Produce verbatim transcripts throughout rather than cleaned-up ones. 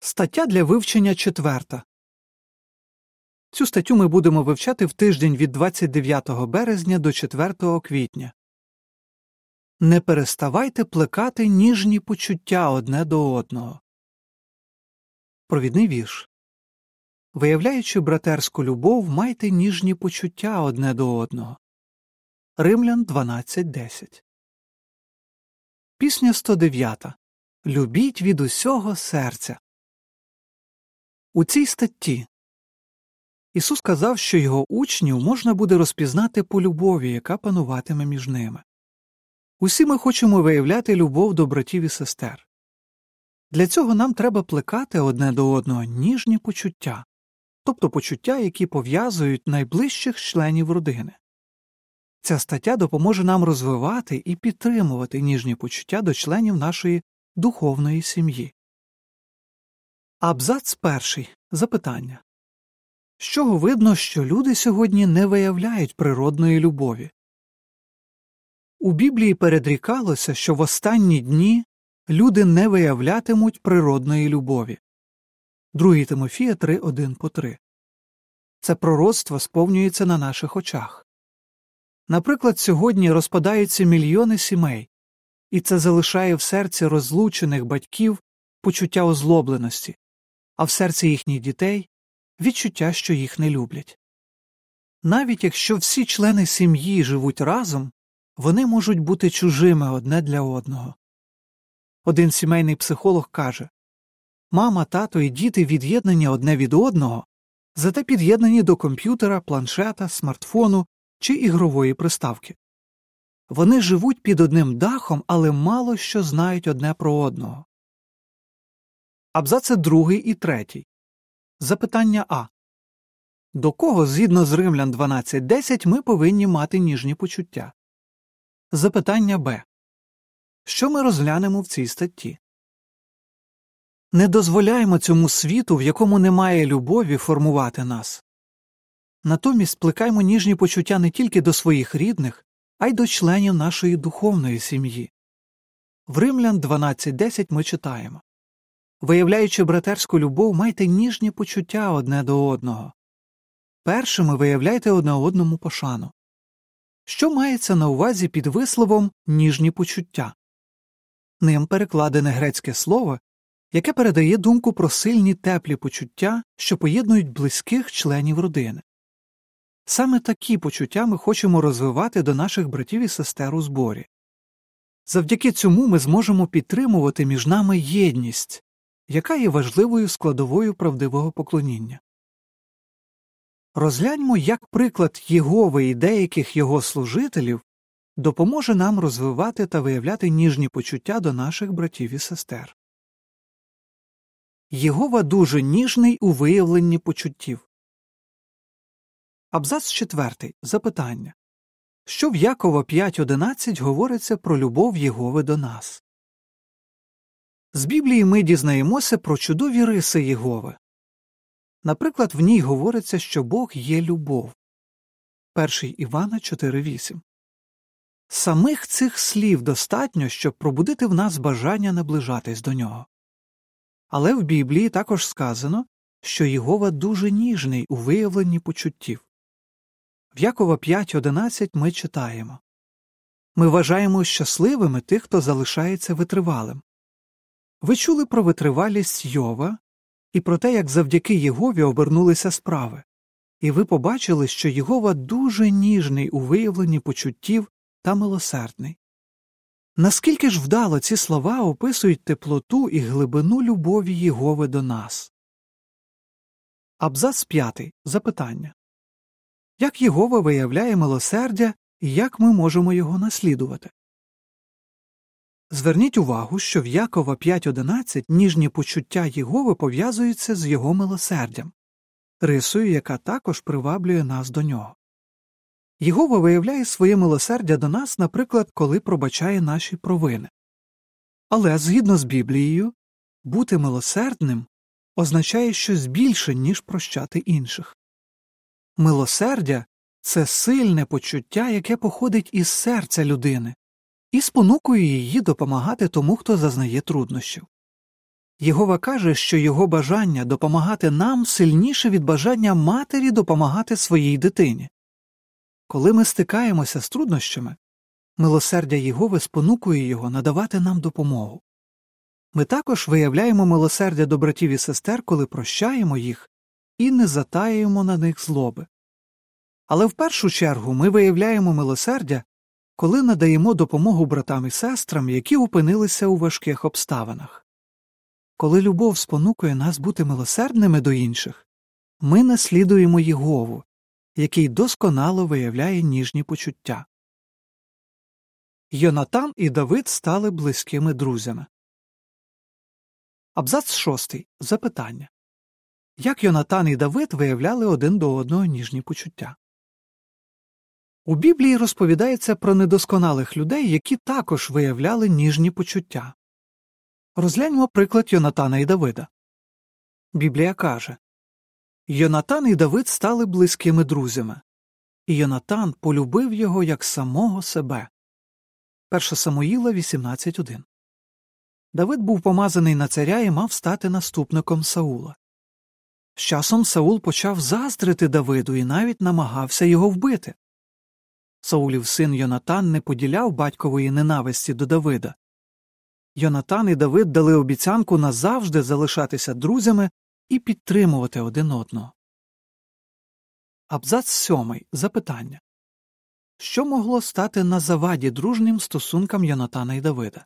Стаття для вивчення четверта. Цю статтю ми будемо вивчати в тиждень від двадцять дев'ятого березня до четвертого квітня. Не переставайте плекати ніжні почуття одне до одного. Провідний вірш. Виявляючи братерську любов, майте ніжні почуття одне до одного. Римлян дванадцять десять. Пісня сто дев'ята. Любіть від усього серця. У цій статті Ісус сказав, що його учнів можна буде розпізнати по любові, яка пануватиме між ними. Усі ми хочемо виявляти любов до братів і сестер. Для цього нам треба плекати одне до одного ніжні почуття, тобто почуття, які пов'язують найближчих членів родини. Ця стаття допоможе нам розвивати і підтримувати ніжні почуття до членів нашої духовної сім'ї. Абзац перший. Запитання. З чого видно, що люди сьогодні не виявляють природної любові? У Біблії передрікалося, що в останні дні люди не виявлятимуть природної любові. Другий Тимофія три один по три. Це пророцтво сповнюється на наших очах. Наприклад, сьогодні розпадаються мільйони сімей, і це залишає в серці розлучених батьків почуття озлобленості, а в серці їхніх дітей – відчуття, що їх не люблять. Навіть якщо всі члени сім'ї живуть разом, вони можуть бути чужими одне для одного. Один сімейний психолог каже, мама, тато і діти від'єднані одне від одного, зате під'єднані до комп'ютера, планшета, смартфону чи ігрової приставки. Вони живуть під одним дахом, але мало що знають одне про одного. Абзаци другий і третій. Запитання А. До кого, згідно з Римлян дванадцять десять, ми повинні мати ніжні почуття? Запитання Б. Що ми розглянемо в цій статті? Не дозволяємо цьому світу, в якому немає любові, формувати нас. Натомість плекаймо ніжні почуття не тільки до своїх рідних, а й до членів нашої духовної сім'ї. В Римлян дванадцять десять ми читаємо. Виявляючи братерську любов, майте ніжні почуття одне до одного. Першими виявляйте одне одному пошану. Що мається на увазі під висловом «ніжні почуття»? Ним перекладене грецьке слово, яке передає думку про сильні теплі почуття, що поєднують близьких членів родини. Саме такі почуття ми хочемо розвивати до наших братів і сестер у зборі. Завдяки цьому ми зможемо підтримувати між нами єдність, яка є важливою складовою правдивого поклоніння. Розгляньмо, як приклад Єгови і деяких його служителів допоможе нам розвивати та виявляти ніжні почуття до наших братів і сестер. Єгова дуже ніжний у виявленні почуттів. Абзац четвертий. Запитання. Що в Якова п'ять одинадцять говориться про любов Єгови до нас? З Біблії ми дізнаємося про чудові риси Єгови. Наприклад, в ній говориться, що Бог є любов. перший Івана чотири вісім. Самих цих слів достатньо, щоб пробудити в нас бажання наближатись до нього. Але в Біблії також сказано, що Єгова дуже ніжний у виявленні почуттів. В Якова п'ять одинадцять ми читаємо. Ми вважаємо щасливими тих, хто залишається витривалим. Ви чули про витривалість Йова і про те, як завдяки Єгові обернулися справи. І ви побачили, що Єгова дуже ніжний у виявленні почуттів та милосердний. Наскільки ж вдало ці слова описують теплоту і глибину любові Єгови до нас? Абзац п'ятий. Запитання. Як Єгова виявляє милосердя і як ми можемо його наслідувати? Зверніть увагу, що в Якова п'ять одинадцять ніжні почуття Єгови пов'язуються з його милосердям, рисою, яка також приваблює нас до нього. Єгова виявляє своє милосердя до нас, наприклад, коли пробачає наші провини. Але, згідно з Біблією, бути милосердним означає щось більше, ніж прощати інших. Милосердя – це сильне почуття, яке походить із серця людини, і спонукує її допомагати тому, хто зазнає труднощів. Єгова каже, що його бажання допомагати нам сильніше від бажання матері допомагати своїй дитині. Коли ми стикаємося з труднощами, милосердя Єгови спонукує його надавати нам допомогу. Ми також виявляємо милосердя до братів і сестер, коли прощаємо їх і не затаюємо на них злоби. Але в першу чергу ми виявляємо милосердя, коли надаємо допомогу братам і сестрам, які опинилися у важких обставинах. Коли любов спонукує нас бути милосердними до інших, ми наслідуємо Єгову, який досконало виявляє ніжні почуття. Йонатан і Давид стали близькими друзями. Абзац шостий. Запитання. Як Йонатан і Давид виявляли один до одного ніжні почуття? У Біблії розповідається про недосконалих людей, які також виявляли ніжні почуття. Розгляньмо приклад Йонатана і Давида. Біблія каже: «Йонатан і Давид стали близькими друзями, і Йонатан полюбив його як самого себе». перше Самуїла вісімнадцять один. Давид був помазаний на царя і мав стати наступником Саула. З часом Саул почав заздрити Давиду і навіть намагався його вбити. Саулів син Йонатан не поділяв батькової ненависті до Давида. Йонатан і Давид дали обіцянку назавжди залишатися друзями і підтримувати один одного. Абзац сьомий. Запитання. Що могло стати на заваді дружнім стосункам Йонатана і Давида?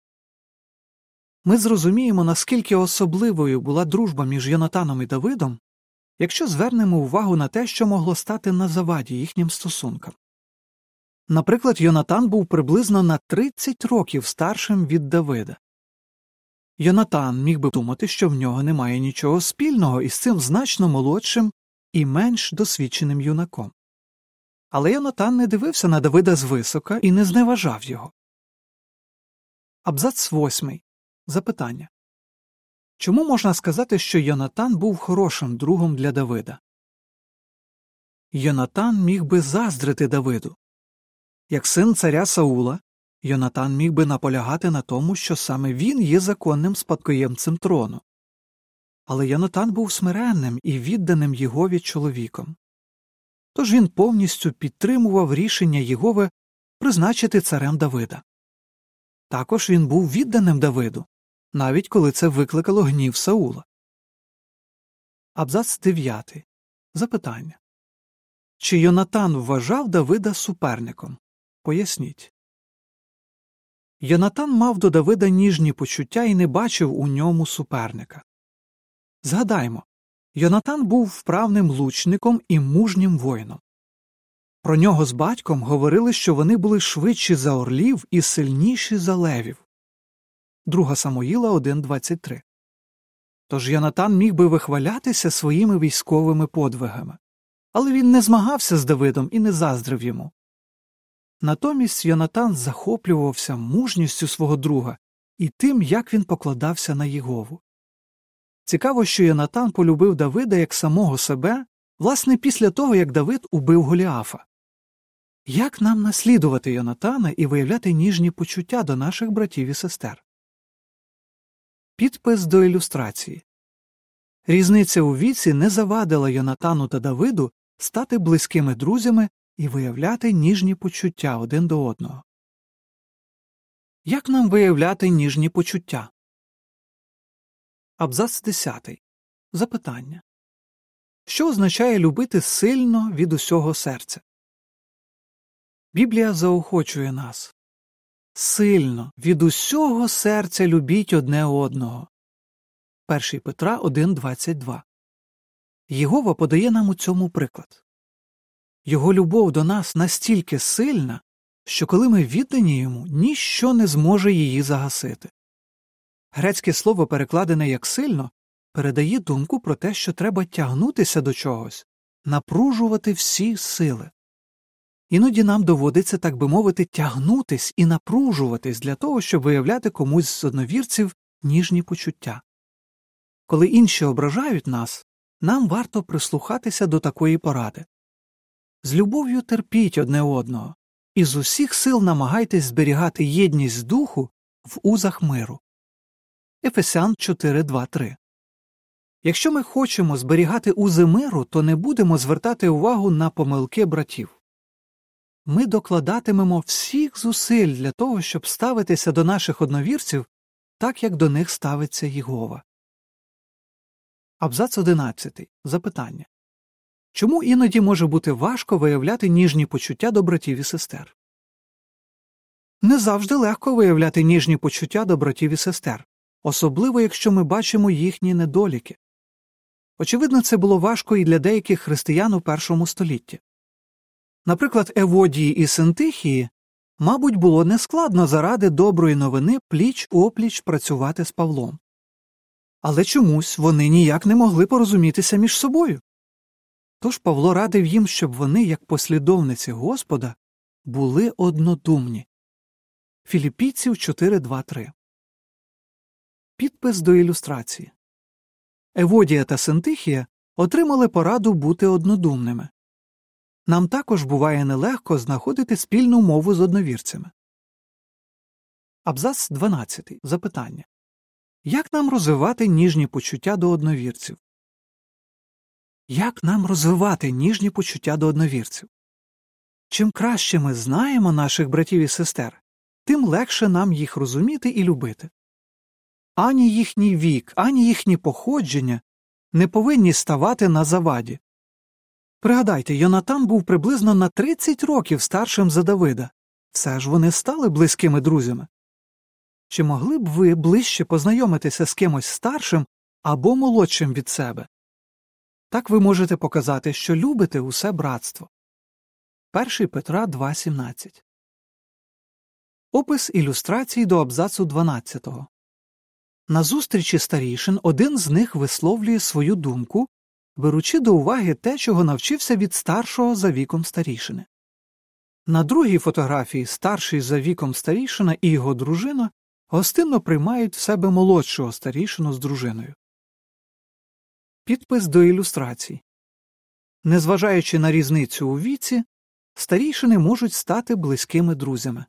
Ми зрозуміємо, наскільки особливою була дружба між Йонатаном і Давидом, якщо звернемо увагу на те, що могло стати на заваді їхнім стосункам. Наприклад, Йонатан був приблизно на тридцять років старшим від Давида. Йонатан міг би думати, що в нього немає нічого спільного із цим значно молодшим і менш досвідченим юнаком. Але Йонатан не дивився на Давида звисока і не зневажав його. Абзац восьмий. Запитання. Чому можна сказати, що Йонатан був хорошим другом для Давида? Йонатан міг би заздрити Давиду. Як син царя Саула, Йонатан міг би наполягати на тому, що саме він є законним спадкоємцем трону. Але Йонатан був смиренним і відданим Єгові чоловіком. Тож він повністю підтримував рішення Єгови призначити царем Давида. Також він був відданим Давиду, навіть коли це викликало гнів Саула. Абзац дев'ятий. Запитання. Чи Йонатан вважав Давида суперником? Поясніть. Йонатан мав до Давида ніжні почуття і не бачив у ньому суперника. Згадаймо, Йонатан був вправним лучником і мужнім воїном. Про нього з батьком говорили, що вони були швидші за орлів і сильніші за левів. друге Самуїла один двадцять три. Тож Йонатан міг би вихвалятися своїми військовими подвигами. Але він не змагався з Давидом і не заздрив йому. Натомість Йонатан захоплювався мужністю свого друга і тим, як він покладався на Єгову. Цікаво, що Йонатан полюбив Давида як самого себе, власне, після того, як Давид убив Голіафа. Як нам наслідувати Йонатана і виявляти ніжні почуття до наших братів і сестер? Підпис до ілюстрації. Різниця у віці не завадила Йонатану та Давиду стати близькими друзями і виявляти ніжні почуття один до одного. Як нам виявляти ніжні почуття? Абзац десятий. Запитання. Що означає любити сильно від усього серця? Біблія заохочує нас. Сильно, від усього серця любіть одне одного. перше Петра один двадцять два. Єгова подає нам у цьому приклад. Його любов до нас настільки сильна, що коли ми віддані йому, ніщо не зможе її загасити. Грецьке слово, перекладене як «сильно», передає думку про те, що треба тягнутися до чогось, напружувати всі сили. Іноді нам доводиться, так би мовити, тягнутись і напружуватись для того, щоб виявляти комусь з одновірців ніжні почуття. Коли інші ображають нас, нам варто прислухатися до такої поради. З любов'ю терпіть одне одного, і з усіх сил намагайтесь зберігати єдність духу в узах миру. Ефесян чотири, два, три. Якщо ми хочемо зберігати узи миру, то не будемо звертати увагу на помилки братів. Ми докладатимемо всіх зусиль для того, щоб ставитися до наших одновірців так, як до них ставиться Єгова. Абзац одинадцятий. Запитання. Чому іноді може бути важко виявляти ніжні почуття до братів і сестер? Не завжди легко виявляти ніжні почуття до братів і сестер, особливо якщо ми бачимо їхні недоліки. Очевидно, це було важко і для деяких християн у першому столітті. Наприклад, Еводії і Синтихії, мабуть, було нескладно заради доброї новини пліч-опліч працювати з Павлом. Але чомусь вони ніяк не могли порозумітися між собою. Тож Павло радив їм, щоб вони, як послідовниці Господа, були однодумні. Філіппійців чотири, два, три. Підпис до ілюстрації. Еводія та Синтихія отримали пораду бути однодумними. Нам також буває нелегко знаходити спільну мову з одновірцями. Абзац дванадцятий. Запитання. Як нам розвивати ніжні почуття до одновірців? Як нам розвивати ніжні почуття до одновірців? Чим краще ми знаємо наших братів і сестер, тим легше нам їх розуміти і любити. Ані їхній вік, ані їхні походження не повинні ставати на заваді. Пригадайте, Йонатан був приблизно на тридцять років старшим за Давида. Все ж вони стали близькими друзями. Чи могли б ви ближче познайомитися з кимось старшим або молодшим від себе? Так ви можете показати, що любите усе братство. перше Петра два, сімнадцять. Опис ілюстрації до абзацу дванадцятого. На зустрічі старішин один з них висловлює свою думку, беручи до уваги те, чого навчився від старшого за віком старішини. На другій фотографії старший за віком старішина і його дружина гостинно приймають в себе молодшого старішину з дружиною. Підпис до ілюстрації. Незважаючи на різницю у віці, старішини можуть стати близькими друзями.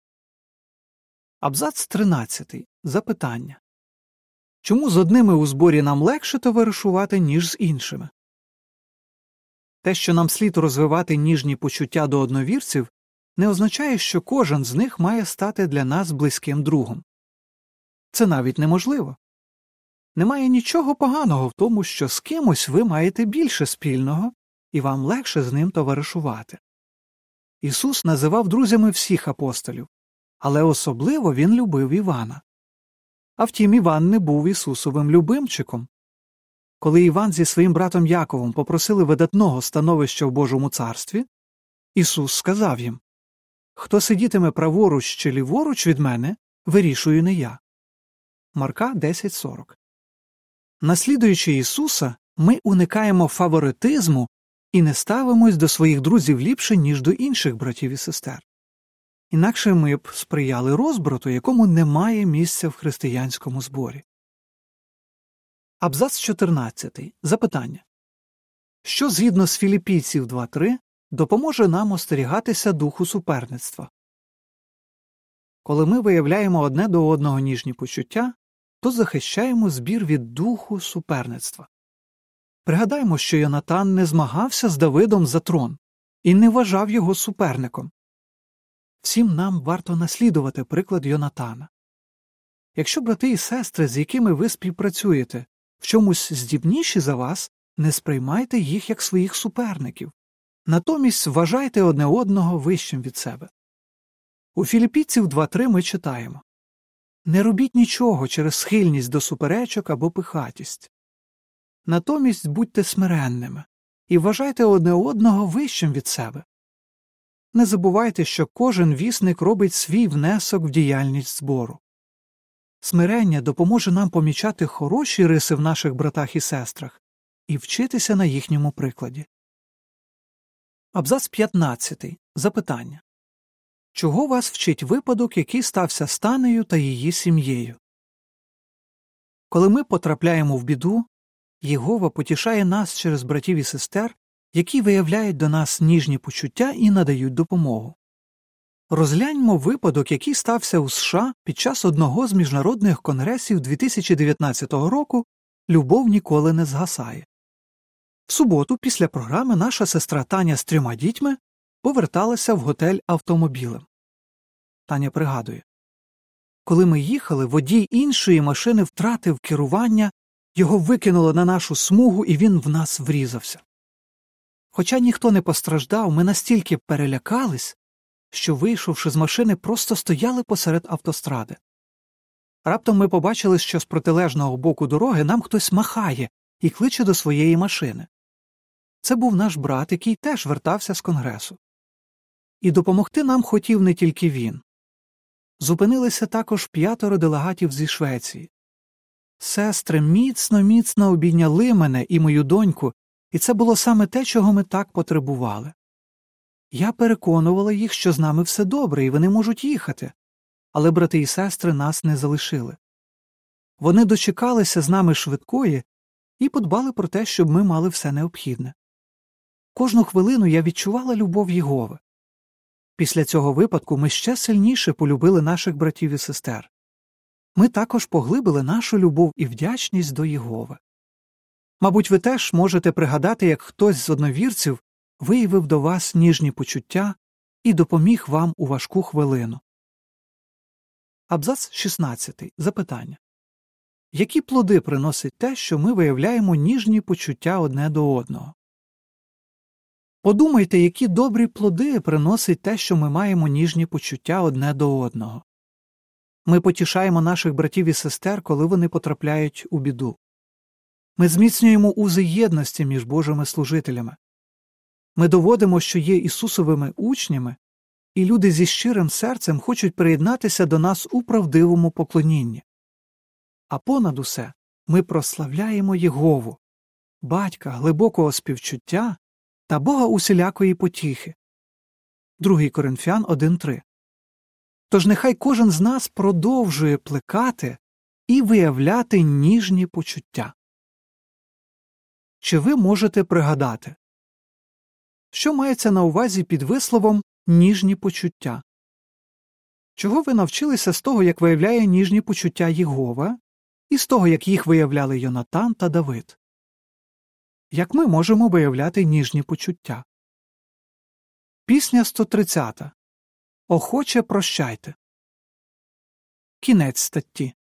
Абзац тринадцятий. Запитання. Чому з одними у зборі нам легше товаришувати, ніж з іншими? Те, що нам слід розвивати ніжні почуття до одновірців, не означає, що кожен з них має стати для нас близьким другом. Це навіть неможливо. Немає нічого поганого в тому, що з кимось ви маєте більше спільного, і вам легше з ним товаришувати. Ісус називав друзями всіх апостолів, але особливо він любив Івана. А втім, Іван не був Ісусовим любимчиком. Коли Іван зі своїм братом Яковом попросили видатного становища в Божому царстві, Ісус сказав їм: «Хто сидітиме праворуч чи ліворуч від мене, вирішую не я». Марка десять сорок. Наслідуючи Ісуса, ми уникаємо фаворитизму і не ставимось до своїх друзів ліпше, ніж до інших братів і сестер. Інакше ми б сприяли розбрату, якому немає місця в християнському зборі. Абзац чотирнадцятий. Запитання. Що згідно з Філіппійців два три допоможе нам остерігатися духу суперництва? Коли ми виявляємо одне до одного ніжні почуття, то захищаємо збір від духу суперництва. Пригадаймо, що Йонатан не змагався з Давидом за трон і не вважав його суперником. Всім нам варто наслідувати приклад Йонатана. Якщо брати і сестри, з якими ви співпрацюєте, в чомусь здібніші за вас, не сприймайте їх як своїх суперників. Натомість вважайте одне одного вищим від себе. У Філіппійців два три ми читаємо: «Не робіть нічого через схильність до суперечок або пихатість. Натомість будьте смиренними і вважайте одне одного вищим від себе». Не забувайте, що кожен вісник робить свій внесок в діяльність збору. Смирення допоможе нам помічати хороші риси в наших братах і сестрах і вчитися на їхньому прикладі. Абзац п'ятнадцятий. Запитання. Чого вас вчить випадок, який стався з Танею та її сім'єю? Коли ми потрапляємо в біду, Єгова потішає нас через братів і сестер, які виявляють до нас ніжні почуття і надають допомогу. Розгляньмо випадок, який стався у США під час одного з міжнародних конгресів дві тисячі дев'ятнадцятого року «Любов ніколи не згасає». В суботу після програми наша сестра Таня з трьома дітьми поверталася в готель автомобілем. Таня пригадує: «Коли ми їхали, водій іншої машини втратив керування, його викинуло на нашу смугу і він в нас врізався. Хоча ніхто не постраждав, ми настільки перелякались, що, вийшовши з машини, просто стояли посеред автостради. Раптом ми побачили, що з протилежного боку дороги нам хтось махає і кличе до своєї машини. Це був наш брат, який теж вертався з конгресу. І допомогти нам хотів не тільки він. Зупинилися також п'ятеро делегатів зі Швеції. Сестри міцно-міцно обійняли мене і мою доньку, і це було саме те, чого ми так потребували. Я переконувала їх, що з нами все добре і вони можуть їхати, але брати і сестри нас не залишили. Вони дочекалися з нами швидкої і подбали про те, щоб ми мали все необхідне. Кожну хвилину я відчувала любов Єгови. Після цього випадку ми ще сильніше полюбили наших братів і сестер. Ми також поглибили нашу любов і вдячність до Єгови. Мабуть, ви теж можете пригадати, як хтось з одновірців виявив до вас ніжні почуття і допоміг вам у важку хвилину. Абзац шістнадцятий. Запитання. Які плоди приносить те, що ми виявляємо ніжні почуття одне до одного? Подумайте, які добрі плоди приносить те, що ми маємо ніжні почуття одне до одного. Ми потішаємо наших братів і сестер, коли вони потрапляють у біду. Ми зміцнюємо узи єдності між Божими служителями. Ми доводимо, що є Ісусовими учнями, і люди зі щирим серцем хочуть приєднатися до нас у правдивому поклонінні. А понад усе ми прославляємо Єгову, Батька глибокого співчуття та Бога усілякої потіхи. Другий Коринфян один три. Тож нехай кожен з нас продовжує плекати і виявляти ніжні почуття. Чи ви можете пригадати? Що мається на увазі під висловом «ніжні почуття»? Чого ви навчилися з того, як виявляє ніжні почуття Єгова, і з того, як їх виявляли Йонатан та Давид? Як ми можемо виявляти ніжні почуття? Пісня сто тридцята. Охоче прощайте. Кінець статті.